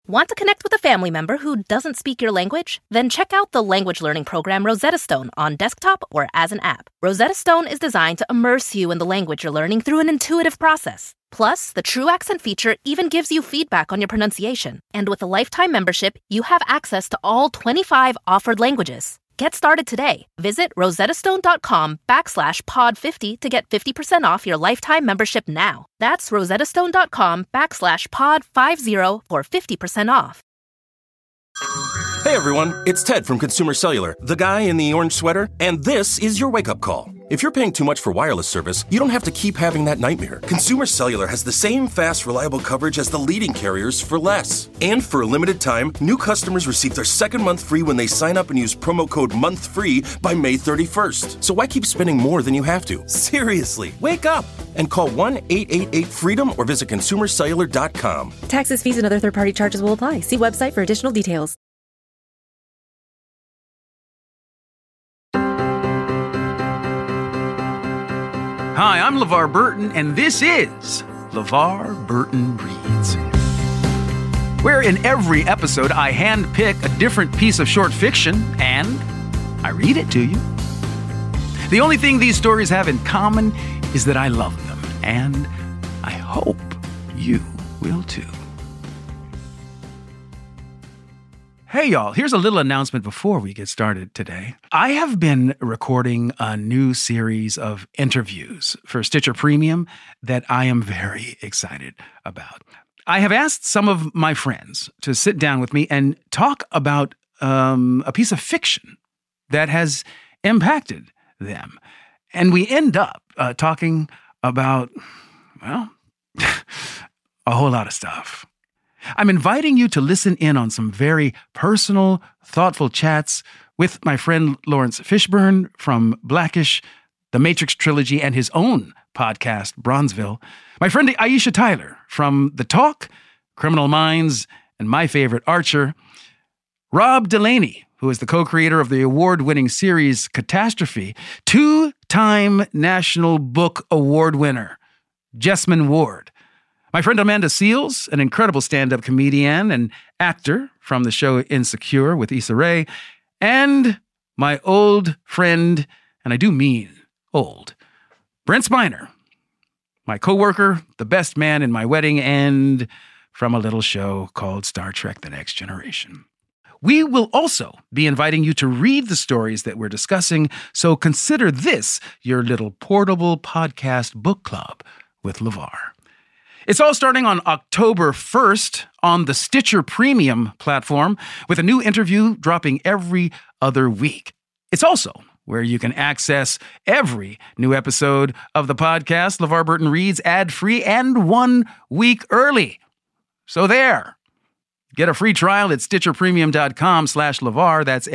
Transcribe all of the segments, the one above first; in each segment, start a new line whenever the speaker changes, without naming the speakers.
Want to connect with a family member who doesn't speak your language? Then check out the language learning program Rosetta Stone on desktop or as an app. Rosetta Stone is designed to immerse you in the language you're learning through an intuitive process. Plus, the True Accent feature even gives you feedback on your pronunciation. And with a lifetime membership, you have access to all 25 offered languages. Get started today. Visit rosettastone.com/pod50 to get 50% off your lifetime membership now. That's rosettastone.com/pod50 for 50% off.
Hey everyone, it's Ted from Consumer Cellular, the guy in the orange sweater, and this is your wake-up call. If you're paying too much for wireless service, you don't have to keep having that nightmare. Consumer Cellular has the same fast, reliable coverage as the leading carriers for less. And for a limited time, new customers receive their second month free when they sign up and use promo code MONTHFREE by May 31st. So why keep spending more than you have to? Seriously, wake up and call 1-888-FREEDOM or visit consumercellular.com.
Taxes, fees, and other third-party charges will apply. See website for additional details.
Hi, I'm LeVar Burton, and this is LeVar Burton Reads, where in every episode I handpick a different piece of short fiction and I read it to you. The only thing these stories have in common is that I love them, and I hope you will too. Hey y'all, here's a little announcement before we get started today. I have been recording a new series of interviews for Stitcher Premium that I am very excited about. I have asked some of my friends to sit down with me and talk about a piece of fiction that has impacted them. And we end up talking about, well, a whole lot of stuff. I'm inviting you to listen in on some very personal, thoughtful chats with my friend Lawrence Fishburne from Blackish, The Matrix Trilogy, and his own podcast, Bronzeville. My friend Aisha Tyler from The Talk, Criminal Minds, and my favorite, Archer. Rob Delaney, who is the co-creator of the award-winning series Catastrophe. Two-time National Book Award winner, Jesmyn Ward. My friend Amanda Seales, an incredible stand-up comedian and actor from the show Insecure with Issa Rae, and my old friend, and I do mean old, Brent Spiner, my coworker, the best man in my wedding, and from a little show called Star Trek: The Next Generation. We will also be inviting you to read the stories that we're discussing, so consider this your little portable podcast book club with LeVar. It's all starting on October 1st on the Stitcher Premium platform, with a new interview dropping every other week. It's also where you can access every new episode of the podcast, LeVar Burton Reads, ad-free and 1 week early. So there. Get a free trial at StitcherPremium.com/LeVar. That's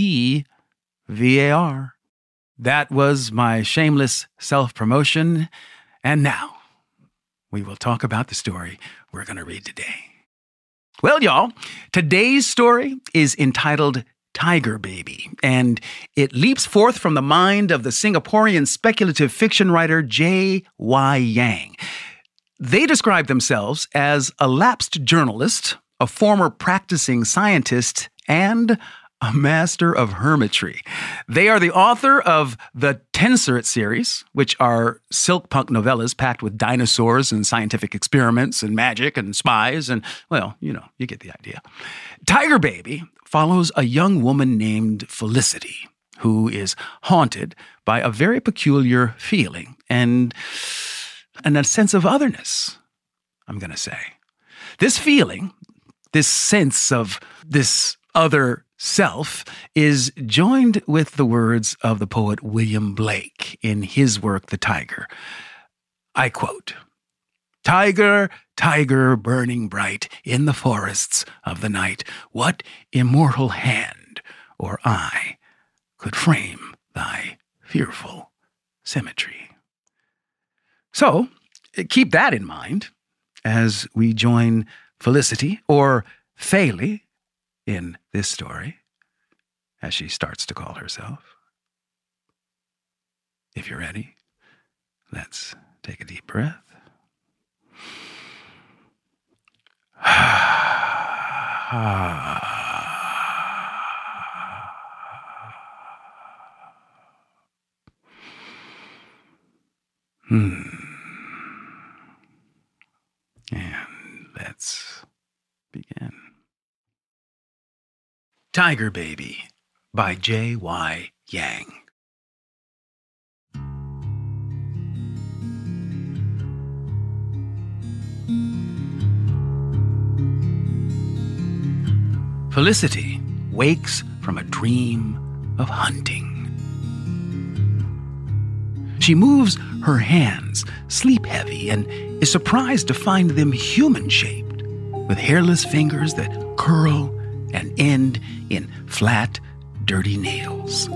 LEVAR. That was my shameless self-promotion. And now, we will talk about the story we're going to read today. Well, y'all, today's story is entitled Tiger Baby, and it leaps forth from the mind of the Singaporean speculative fiction writer J.Y. Yang. They describe themselves as a lapsed journalist, a former practicing scientist, and a master of hermitry. They are the author of the Tenseret series, which are silk-punk novellas packed with dinosaurs and scientific experiments and magic and spies and, well, you get the idea. Tiger Baby follows a young woman named Felicity, who is haunted by a very peculiar feeling and a sense of otherness, I'm going to say. This feeling, this sense of this other self, is joined with the words of the poet William Blake in his work, The Tiger. I quote, "Tiger, tiger, burning bright in the forests of the night, what immortal hand or eye could frame thy fearful symmetry?" So, keep that in mind as we join Felicity, or Faylie, in this story, as she starts to call herself. If you're ready, let's take a deep breath. And let's begin. Tiger Baby by J.Y. Yang. Felicity wakes from a dream of hunting. She moves her hands, sleep-heavy, and is surprised to find them human-shaped, with hairless fingers that curl and end in flat, dirty nails.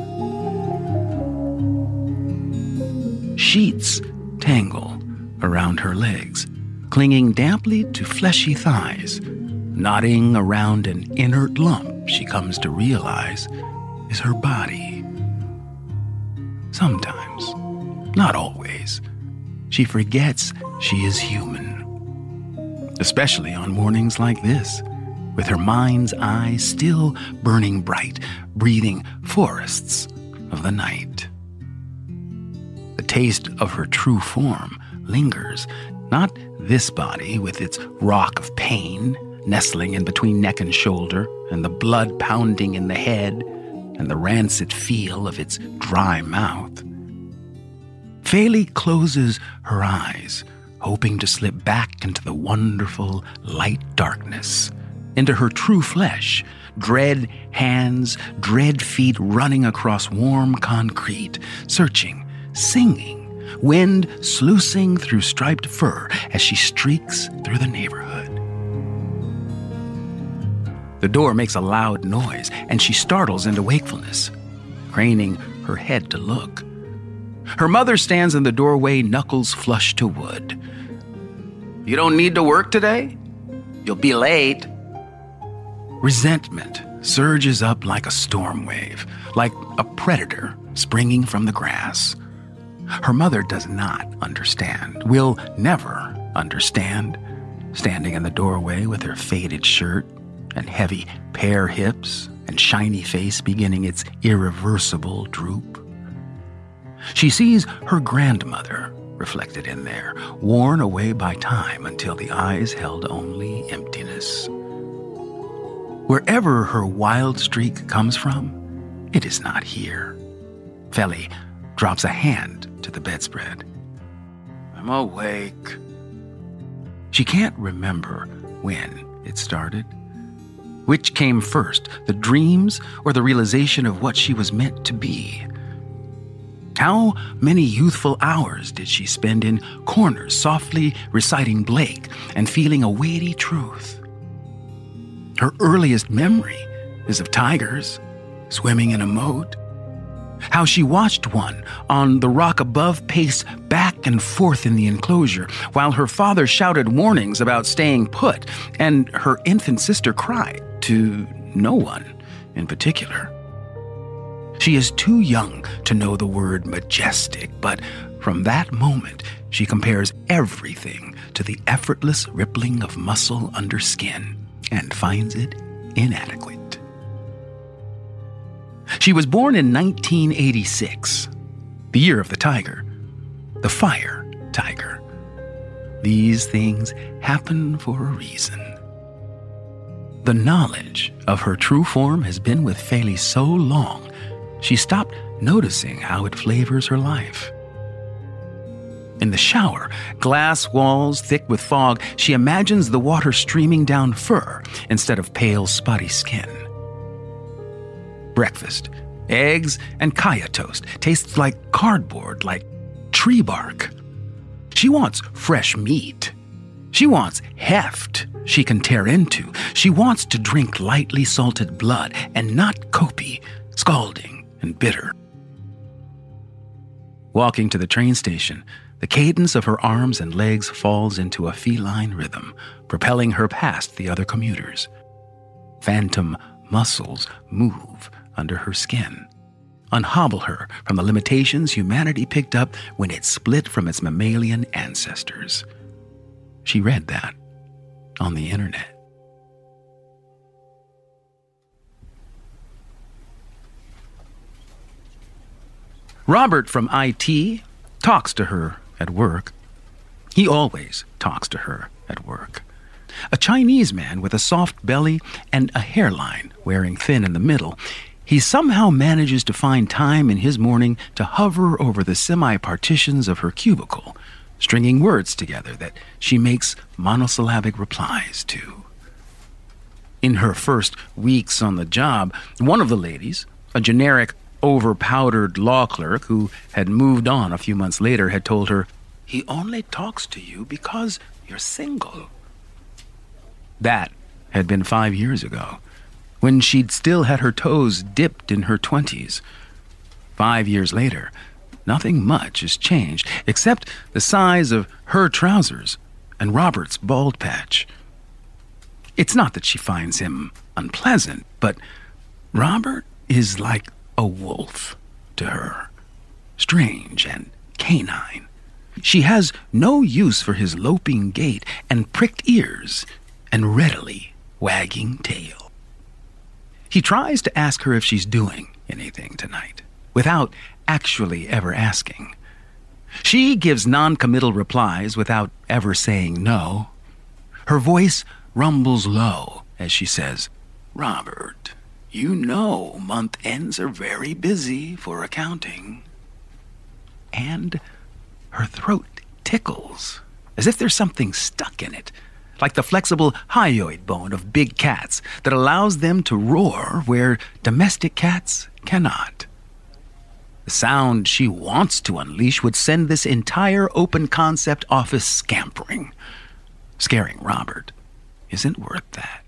Sheets tangle around her legs, clinging damply to fleshy thighs, knotting around an inert lump she comes to realize is her body. Sometimes, not always, she forgets she is human. Especially on mornings like this, with her mind's eye still burning bright, breathing forests of the night. The taste of her true form lingers, not this body with its rock of pain, nestling in between neck and shoulder, and the blood pounding in the head, and the rancid feel of its dry mouth. Feli closes her eyes, hoping to slip back into the wonderful light darkness, into her true flesh, dread hands, dread feet running across warm concrete, searching, singing, wind sluicing through striped fur as she streaks through the neighborhood. The door makes a loud noise, and she startles into wakefulness, craning her head to look. Her mother stands in the doorway, knuckles flush to wood. "You don't need to work today? You'll be late." Resentment surges up like a storm wave, like a predator springing from the grass. Her mother does not understand, will never understand, standing in the doorway with her faded shirt and heavy pear hips and shiny face beginning its irreversible droop. She sees her grandmother reflected in there, worn away by time until the eyes held only emptiness. Wherever her wild streak comes from, it is not here. Feli drops a hand to the bedspread. "I'm awake." She can't remember when it started. Which came first, the dreams or the realization of what she was meant to be? How many youthful hours did she spend in corners softly reciting Blake and feeling a weighty truth? Her earliest memory is of tigers swimming in a moat. How she watched one on the rock above pace back and forth in the enclosure, while her father shouted warnings about staying put, and her infant sister cried to no one in particular. She is too young to know the word majestic, but from that moment she compares everything to the effortless rippling of muscle under skin and finds it inadequate. She was born in 1986, the year of the tiger, the fire tiger. These things happen for a reason. The knowledge of her true form has been with Feli so long, she stopped noticing how it flavors her life. In the shower, glass walls thick with fog, she imagines the water streaming down fur instead of pale, spotty skin. Breakfast, eggs and kaya toast tastes like cardboard, like tree bark. She wants fresh meat. She wants heft she can tear into. She wants to drink lightly salted blood and not kopi, scalding and bitter. Walking to the train station, the cadence of her arms and legs falls into a feline rhythm, propelling her past the other commuters. Phantom muscles move under her skin, unhobble her from the limitations humanity picked up when it split from its mammalian ancestors. She read that on the internet. Robert from IT talks to her at work. He always talks to her at work. A Chinese man with a soft belly and a hairline wearing thin in the middle, he somehow manages to find time in his morning to hover over the semi-partitions of her cubicle, stringing words together that she makes monosyllabic replies to. In her first weeks on the job, one of the ladies, a generic, over-powdered law clerk who had moved on a few months later, had told her, "He only talks to you because you're single." That had been 5 years ago, when she'd still had her toes dipped in her 20s. 5 years later, nothing much has changed, except the size of her trousers and Robert's bald patch. It's not that she finds him unpleasant, but Robert is like a wolf to her, strange and canine. She has no use for his loping gait and pricked ears and readily wagging tail. He tries to ask her if she's doing anything tonight, without actually ever asking. She gives non-committal replies without ever saying no. Her voice rumbles low as she says, "Robert, you know month ends are very busy for accounting." And her throat tickles, as if there's something stuck in it, like the flexible hyoid bone of big cats that allows them to roar where domestic cats cannot. The sound she wants to unleash would send this entire open concept office scampering. Scaring Robert isn't worth that.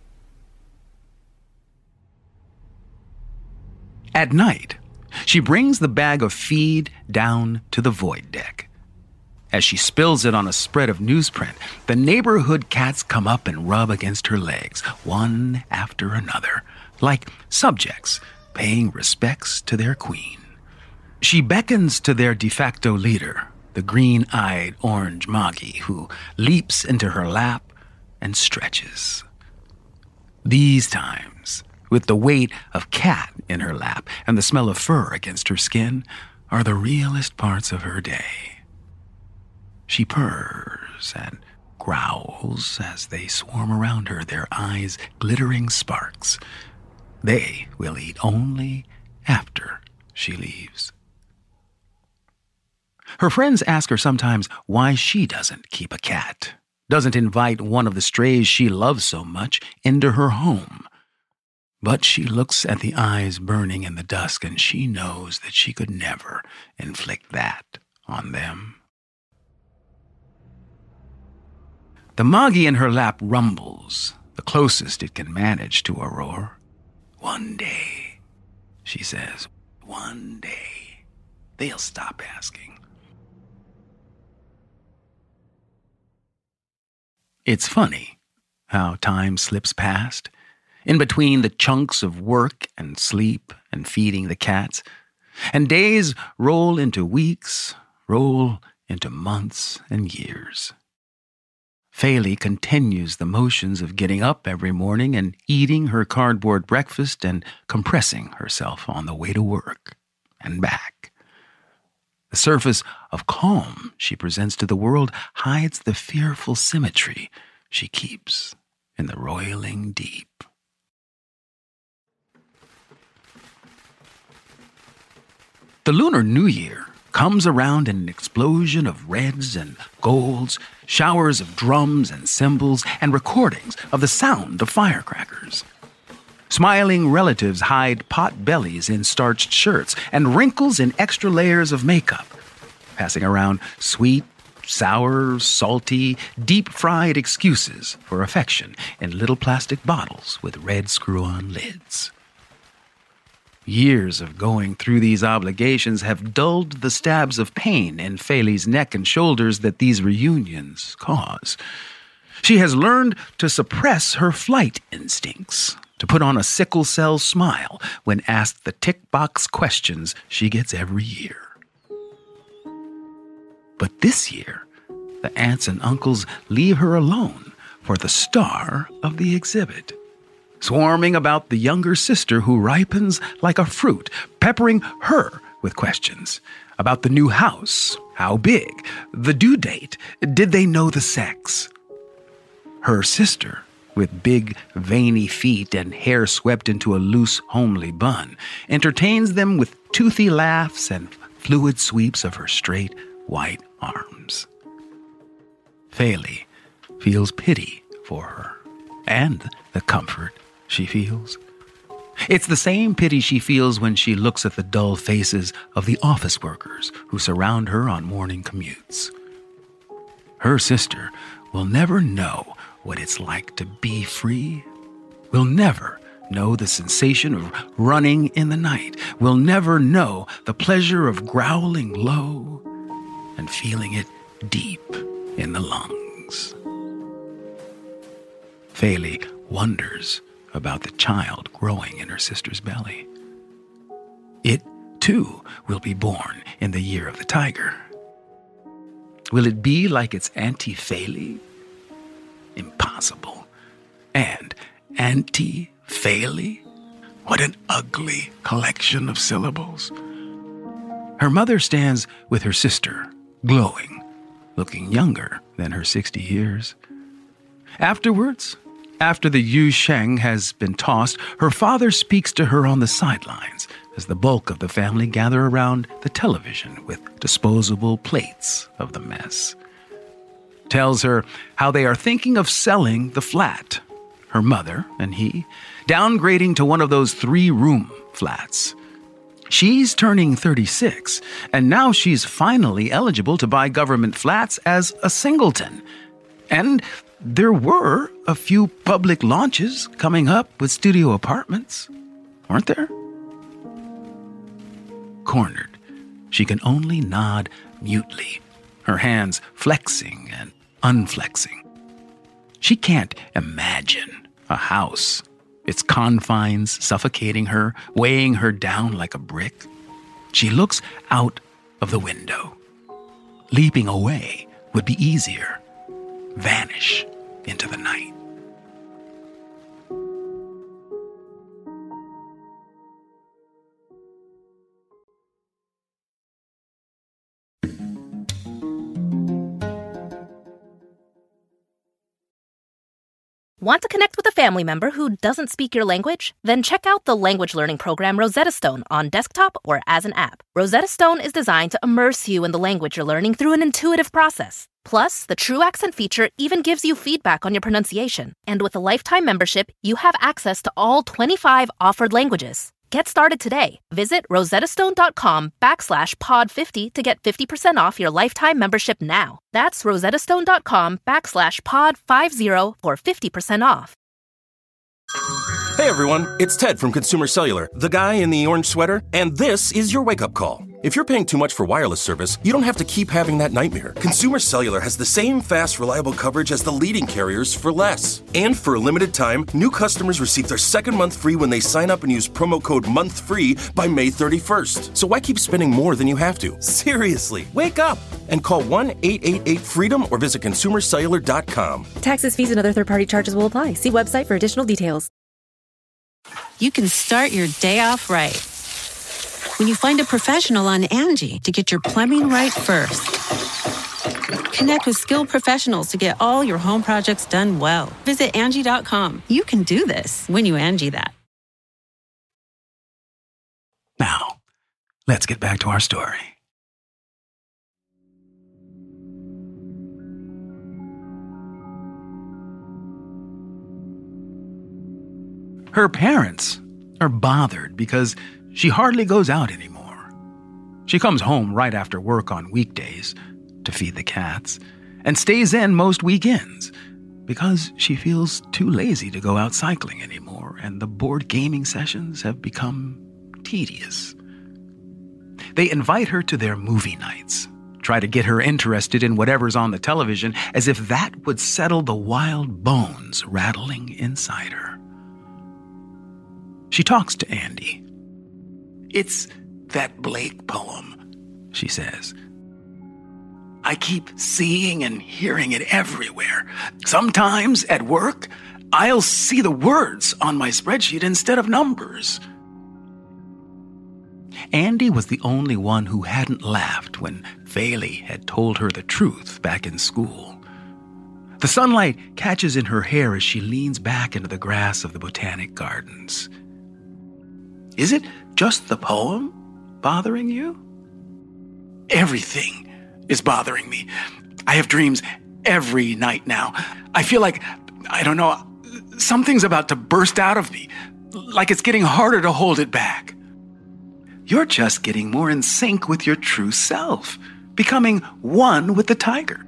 At night, she brings the bag of feed down to the void deck. As she spills it on a spread of newsprint, the neighborhood cats come up and rub against her legs, one after another, like subjects paying respects to their queen. She beckons to their de facto leader, the green-eyed orange Moggy, who leaps into her lap and stretches. These times, with the weight of cat in her lap and the smell of fur against her skin, are the realest parts of her day. She purrs and growls as they swarm around her, their eyes glittering sparks. They will eat only after she leaves. Her friends ask her sometimes why she doesn't keep a cat, doesn't invite one of the strays she loves so much into her home. But she looks at the eyes burning in the dusk, and she knows that she could never inflict that on them. The Moggy in her lap rumbles, the closest it can manage to a roar. "One day," she says, "one day, they'll stop asking." It's funny how time slips past, in between the chunks of work and sleep and feeding the cats, and days roll into weeks, roll into months and years. Faylie continues the motions of getting up every morning and eating her cardboard breakfast and compressing herself on the way to work and back. The surface of calm she presents to the world hides the fearful symmetry she keeps in the roiling deep. The Lunar New Year comes around in an explosion of reds and golds, showers of drums and cymbals, and recordings of the sound of firecrackers. Smiling relatives hide pot bellies in starched shirts and wrinkles in extra layers of makeup, passing around sweet, sour, salty, deep-fried excuses for affection in little plastic bottles with red screw-on lids. Years of going through these obligations have dulled the stabs of pain in Faylie's neck and shoulders that these reunions cause. She has learned to suppress her flight instincts, to put on a sickle cell smile when asked the tick-box questions she gets every year. But this year, the aunts and uncles leave her alone for the star of the exhibit, swarming about the younger sister who ripens like a fruit, peppering her with questions about the new house, how big, the due date, did they know the sex. Her sister, with big, veiny feet and hair swept into a loose, homely bun, entertains them with toothy laughs and fluid sweeps of her straight, white arms. Feli feels pity for her and the comfort she feels. It's the same pity she feels when she looks at the dull faces of the office workers who surround her on morning commutes. Her sister will never know what it's like to be free, will never know the sensation of running in the night, will never know the pleasure of growling low and feeling it deep in the lungs. Feli wonders about the child growing in her sister's belly. It, too, will be born in the year of the tiger. Will it be like its Auntie Feli? Impossible. And Auntie Feli? What an ugly collection of syllables. Her mother stands with her sister, glowing, looking younger than her 60 years. Afterwards, after the yu sheng has been tossed, her father speaks to her on the sidelines as the bulk of the family gather around the television with disposable plates of the mess. Tells her how they are thinking of selling the flat, her mother and he, downgrading to one of those 3-room flats. She's turning 36, and now she's finally eligible to buy government flats as a singleton. And there were a few public launches coming up with studio apartments, weren't there? Cornered, she can only nod mutely, her hands flexing and unflexing. She can't imagine a house, its confines suffocating her, weighing her down like a brick. She looks out of the window. Leaping away would be easier. Vanish into the night.
Want to connect with a family member who doesn't speak your language? Then check out the language learning program Rosetta Stone on desktop or as an app. Rosetta Stone is designed to immerse you in the language you're learning through an intuitive process. Plus, the True Accent feature even gives you feedback on your pronunciation. And with a lifetime membership, you have access to all 25 offered languages. Get started today. Visit rosettastone.com/pod50 to get 50% off your lifetime membership now. That's rosettastone.com/pod50 for 50% off.
Hey everyone, it's Ted from Consumer Cellular, the guy in the orange sweater, and this is your wake-up call. If you're paying too much for wireless service, you don't have to keep having that nightmare. Consumer Cellular has the same fast, reliable coverage as the leading carriers for less. And for a limited time, new customers receive their second month free when they sign up and use promo code MONTHFREE by May 31st. So why keep spending more than you have to? Seriously, wake up and call 1-888-FREEDOM or visit consumercellular.com.
Taxes, fees, and other third-party charges will apply. See website for additional details.
You can start your day off right when you find a professional on Angie to get your plumbing right first. Connect with skilled professionals to get all your home projects done well. Visit Angie.com. You can do this when you Angie that.
Now, let's get back to our story. Her parents are bothered because she hardly goes out anymore. She comes home right after work on weekdays to feed the cats and stays in most weekends because she feels too lazy to go out cycling anymore and the board gaming sessions have become tedious. They invite her to their movie nights, try to get her interested in whatever's on the television as if that would settle the wild bones rattling inside her. She talks to Andy. "It's that Blake poem," she says. "I keep seeing and hearing it everywhere. Sometimes at work, I'll see the words on my spreadsheet instead of numbers." Andy was the only one who hadn't laughed when Feli had told her the truth back in school. The sunlight catches in her hair as she leans back into the grass of the Botanic Gardens. Is it just the poem bothering you? Everything is bothering me. I have dreams every night now. I feel like, I don't know, something's about to burst out of me, like it's getting harder to hold it back. You're just getting more in sync with your true self, becoming one with the tiger.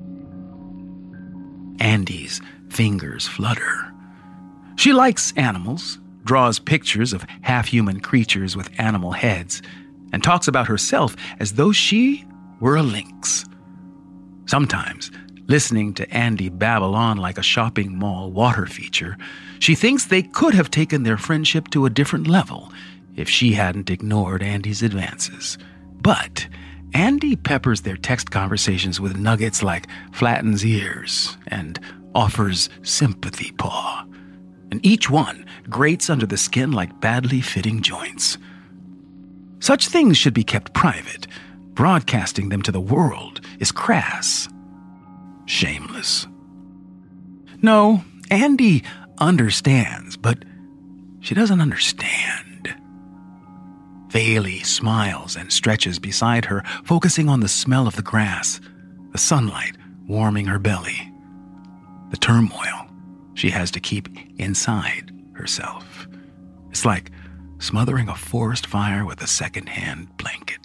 Andy's fingers flutter. She likes animals, draws pictures of half-human creatures with animal heads, and talks about herself as though she were a lynx. Sometimes, listening to Andy babble on like a shopping mall water feature, she thinks they could have taken their friendship to a different level if she hadn't ignored Andy's advances. But Andy peppers their text conversations with nuggets like flattens ears and offers sympathy paw. And each one grates under the skin like badly fitting joints. Such things should be kept private. Broadcasting them to the world is crass. Shameless. No, Andy understands, but she doesn't understand. Feli smiles and stretches beside her, focusing on the smell of the grass, the sunlight warming her belly, the turmoil she has to keep inside herself. It's like smothering a forest fire with a second-hand blanket.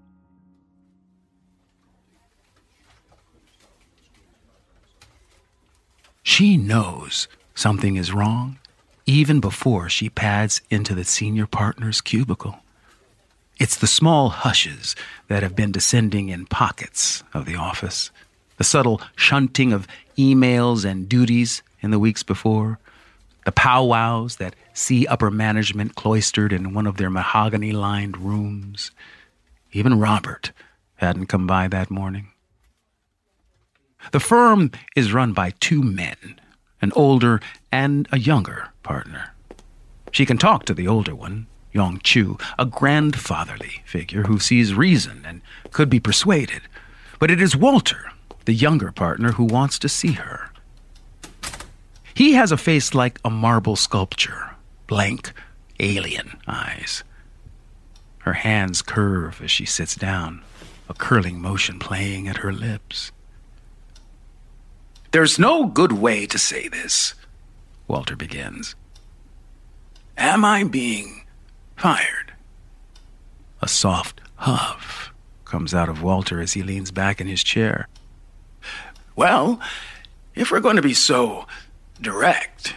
She knows something is wrong even before she pads into the senior partner's cubicle. It's the small hushes that have been descending in pockets of the office, the subtle shunting of emails and duties in the weeks before, the powwows that see upper management cloistered in one of their mahogany-lined rooms. Even Robert hadn't come by that morning. The firm is run by two men, an older and a younger partner. She can talk to the older one, Yong Chu, a grandfatherly figure who sees reason and could be persuaded. But it is Walter, the younger partner, who wants to see her. He has a face like a marble sculpture, blank, alien eyes. Her hands curve as she sits down, a curling motion playing at her lips. "There's no good way to say this," Walter begins. "Am I being fired?" A soft huff comes out of Walter as he leans back in his chair. "Well, if we're going to be so direct."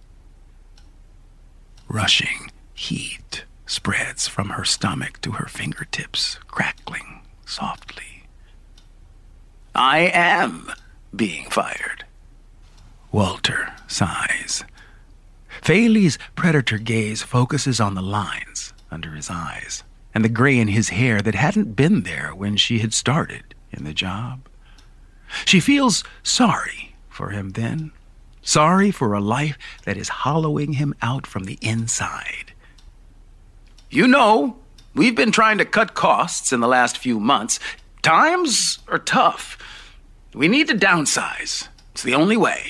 Rushing heat spreads from her stomach to her fingertips, crackling softly. "I am being fired." Walter sighs. Feli's predator gaze focuses on the lines under his eyes and the gray in his hair that hadn't been there when she had started in the job. She feels sorry for him then, sorry for a life that is hollowing him out from the inside. "You know, we've been trying to cut costs in the last few months. Times are tough. We need to downsize. It's the only way."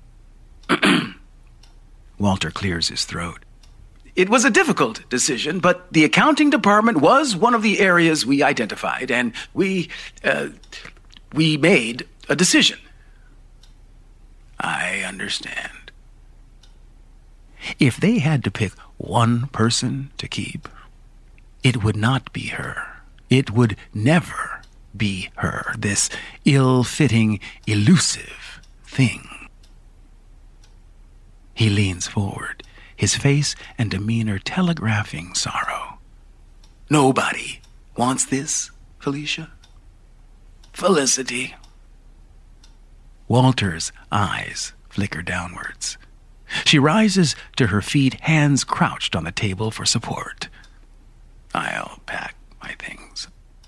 Walter clears his throat. "It was a difficult decision, but the accounting department was one of the areas we identified, and we made a decision." "I understand." If they had to pick one person to keep, it would not be her. It would never be her, this ill-fitting, elusive thing. He leans forward, his face and demeanor telegraphing sorrow. "Nobody wants this, Felicia?" "Felicity." Walter's eyes flicker downwards. She rises to her feet, hands crouched on the table for support. "I'll pack my things."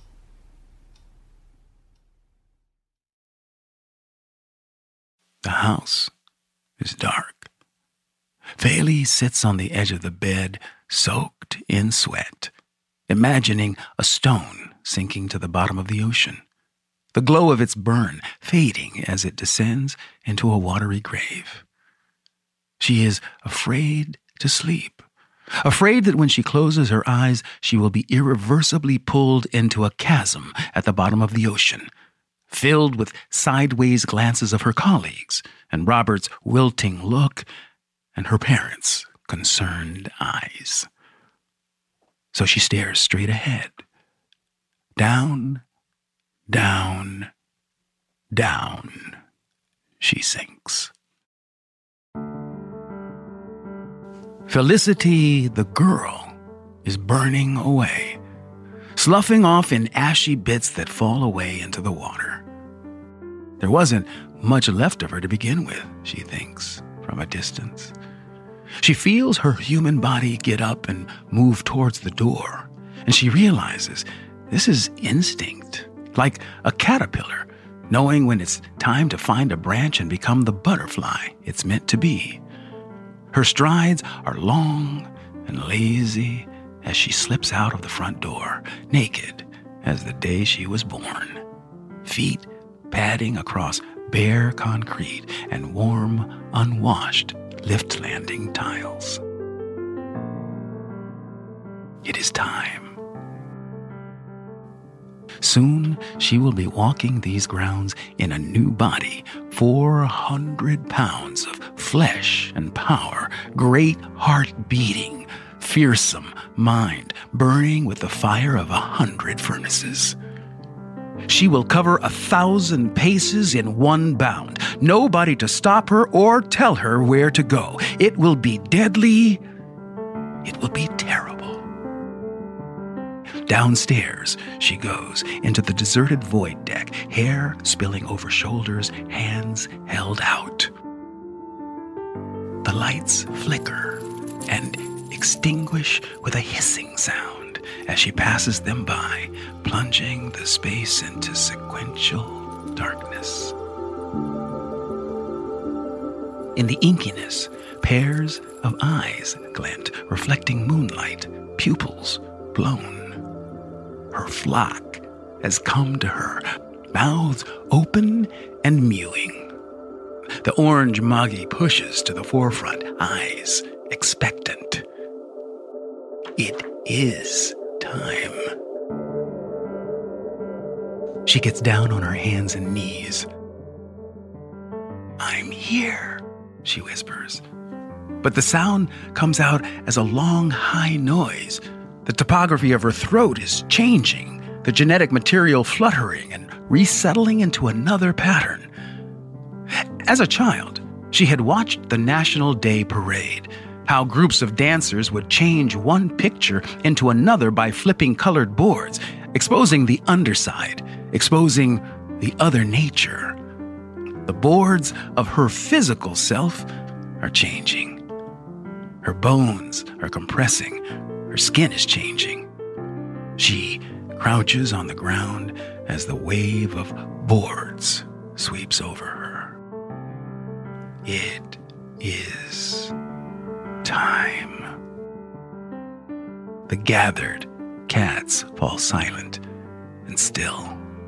The house is dark. Feli sits on the edge of the bed, soaked in sweat, imagining a stone sinking to the bottom of the ocean, the glow of its burn fading as it descends into a watery grave. She is afraid to sleep, afraid that when she closes her eyes, she will be irreversibly pulled into a chasm at the bottom of the ocean, filled with sideways glances of her colleagues and Robert's wilting look and her parents' concerned eyes. So she stares straight ahead. Down, down, down, she sinks. Felicity, the girl, is burning away, sloughing off in ashy bits that fall away into the water. There wasn't much left of her to begin with, she thinks, from a distance. She feels her human body get up and move towards the door, and she realizes this is instinct, like a caterpillar, knowing when it's time to find a branch and become the butterfly it's meant to be. Her strides are long and lazy as she slips out of the front door, naked as the day she was born, feet padding across bare concrete and warm, unwashed lift landing tiles. It is time. Soon she will be walking these grounds in a new body, 400 pounds of flesh and power, great heart beating, fearsome mind burning with the fire of 100 furnaces. She will cover 1,000 paces in one bound. Nobody to stop her or tell her where to go. It will be deadly. It will be terrible. Downstairs she goes into the deserted void deck, hair spilling over shoulders, hands held out. The lights flicker and extinguish with a hissing sound as she passes them by, plunging the space into sequential darkness. In the inkiness, pairs of eyes glint, reflecting moonlight, pupils blown. Her flock has come to her, mouths open and mewing. The orange Moggy pushes to the forefront, eyes expectant. It is time. She gets down on her hands and knees. "I'm here," she whispers. But the sound comes out as a long, high noise. The topography of her throat is changing, the genetic material fluttering and resettling into another pattern. As a child, she had watched the National Day Parade, how groups of dancers would change one picture into another by flipping colored boards, exposing the underside, exposing the other nature. The boards of her physical self are changing. Her bones are compressing. Her skin is changing. She crouches on the ground as the wave of boards sweeps over her. It is time. The gathered cats fall silent and still.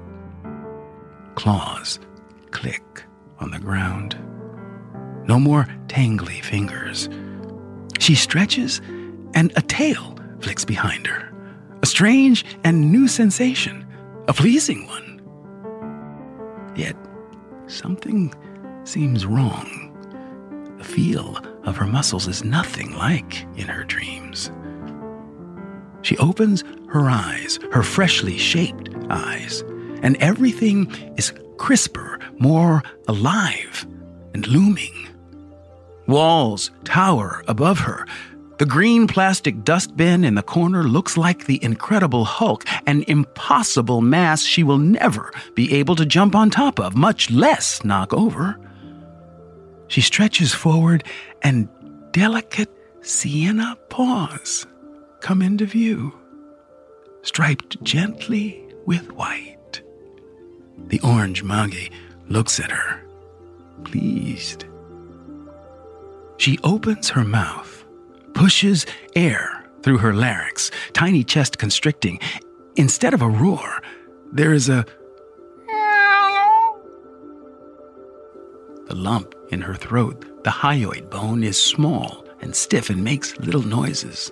Claws click on the ground. No more tangly fingers. She stretches, and a tail flicks behind her. A strange and new sensation, a pleasing one. Yet something seems wrong. The feel of her muscles is nothing like in her dreams. She opens her eyes, her freshly shaped eyes, and everything is crisper, more alive and looming. Walls tower above her. The green plastic dustbin in the corner looks like the Incredible Hulk, an impossible mass she will never be able to jump on top of, much less knock over. She stretches forward, and delicate sienna paws come into view, striped gently with white. The orange Moggy looks at her, pleased. She opens her mouth, pushes air through her larynx, tiny chest constricting. Instead of a roar, there is a... The lump in her throat, the hyoid bone, is small and stiff and makes little noises.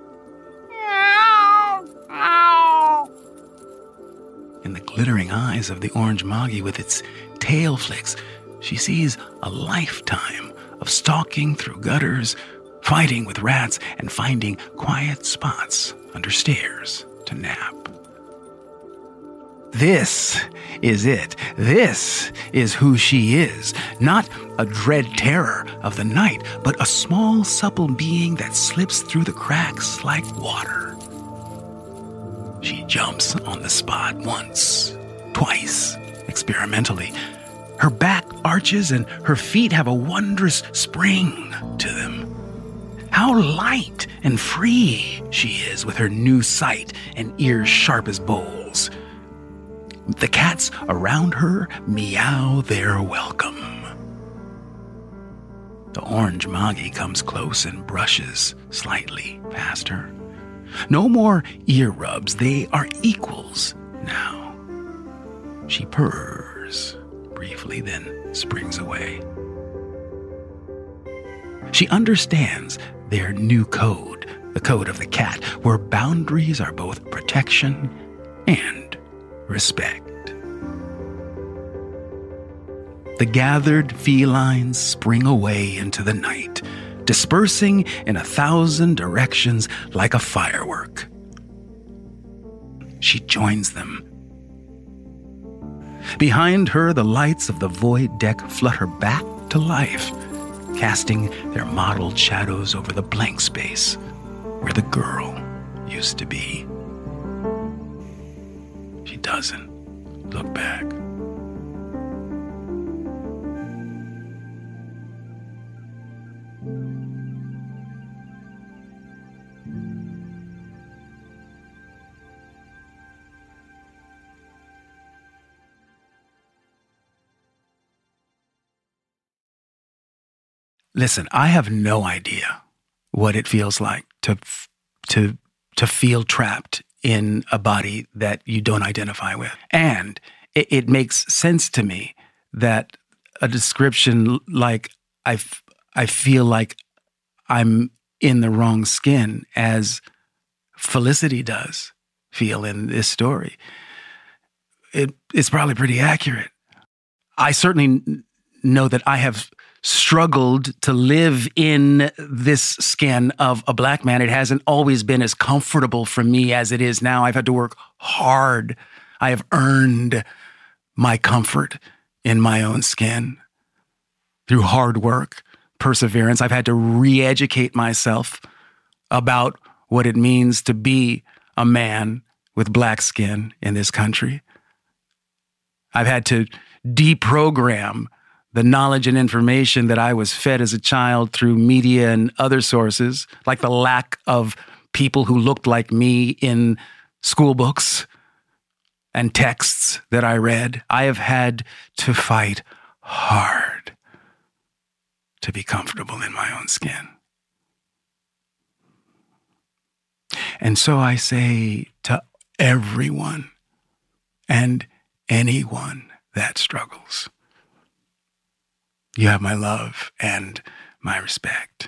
In the glittering eyes of the orange Moggy with its tail flicks, she sees a lifetime of stalking through gutters, fighting with rats, and finding quiet spots under stairs to nap. This is it. This is who she is. Not a dread terror of the night, but a small, supple being that slips through the cracks like water. She jumps on the spot once, twice, experimentally. Her back arches and her feet have a wondrous spring to them. How light and free she is with her new sight and ears sharp as bowls. The cats around her meow their welcome. The orange Moggy comes close and brushes slightly past her. No more ear rubs, they are equals now. She purrs briefly, then springs away. She understands their new code, the code of the cat, where boundaries are both protection and respect. The gathered felines spring away into the night, dispersing in 1,000 directions like a firework. She joins them. Behind her, the lights of the void deck flutter back to life, casting their mottled shadows over the blank space where the girl used to be. She doesn't look back. Listen, I have no idea what it feels like to feel trapped in a body that you don't identify with. And it makes sense to me that a description like I feel like I'm in the wrong skin, as Felicity does feel in this story, it's probably pretty accurate. I certainly know that I have struggled to live in this skin of a black man. It hasn't always been as comfortable for me as it is now. I've had to work hard. I have earned my comfort in my own skin through hard work, perseverance. I've had to re-educate myself about what it means to be a man with black skin in this country. I've had to deprogram the knowledge and information that I was fed as a child through media and other sources, like the lack of people who looked like me in school books and texts that I read. I have had to fight hard to be comfortable in my own skin. And so I say to everyone and anyone that struggles, you have my love and my respect.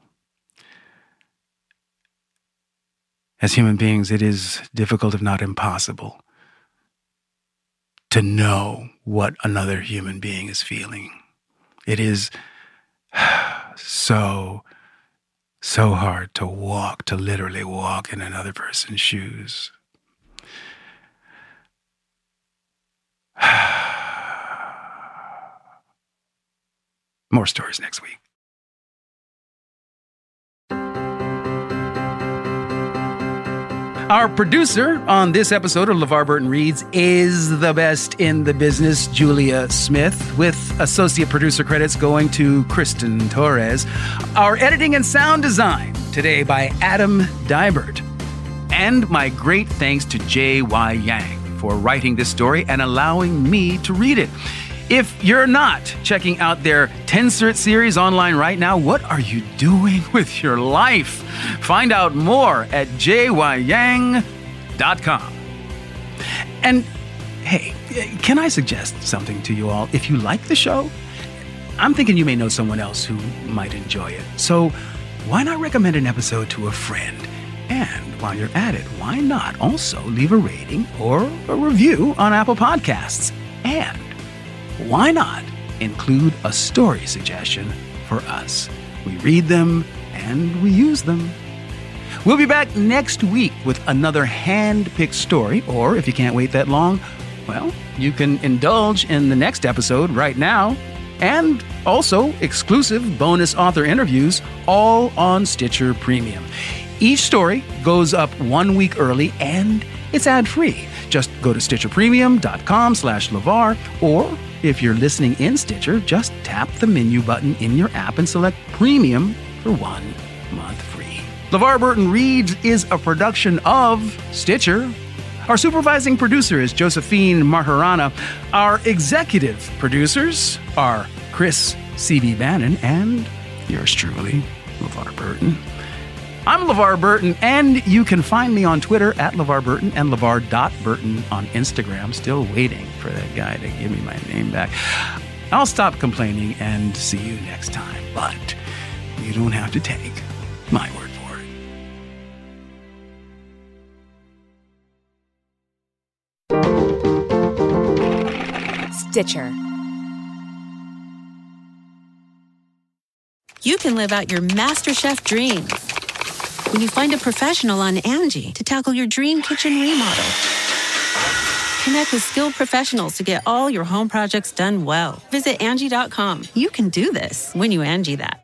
As human beings, it is difficult, if not impossible, to know what another human being is feeling. It is so hard to literally walk in another person's shoes. More stories next week. Our producer on this episode of LeVar Burton Reads is the best in the business, Julia Smith, with associate producer credits going to Kristen Torres. Our editing and sound design today by Adam Dybert. And my great thanks to J.Y. Yang for writing this story and allowing me to read it. If you're not checking out their Tencert series online right now, what are you doing with your life? Find out more at jyyang.com. And hey, can I suggest something to you all? If you like the show, I'm thinking you may know someone else who might enjoy it. So why not recommend an episode to a friend? And while you're at it, why not also leave a rating or a review on Apple Podcasts? And why not include a story suggestion for us? We read them and we use them. We'll be back next week with another hand-picked story, or if you can't wait that long, well, you can indulge in the next episode right now, and also exclusive bonus author interviews, all on Stitcher Premium. Each story goes up 1 week early, and it's ad-free. Just go to stitcherpremium.com/LeVar, or if you're listening in Stitcher, just tap the menu button in your app and select Premium for 1 month free. LeVar Burton Reads is a production of Stitcher. Our supervising producer is Josephine Marjarana. Our executive producers are Chris C.B. Bannon and yours truly, LeVar Burton. I'm LeVar Burton, and you can find me on Twitter at LeVar Burton and LeVar.Burton on Instagram. Still waiting for that guy to give me my name back. I'll stop complaining and see you next time, but you don't have to take my word for
it. Stitcher.
You can live out your MasterChef dreams when you find a professional on Angie to tackle your dream kitchen remodel. Connect with skilled professionals to get all your home projects done well. Visit Angie.com. You can do this when you Angie that.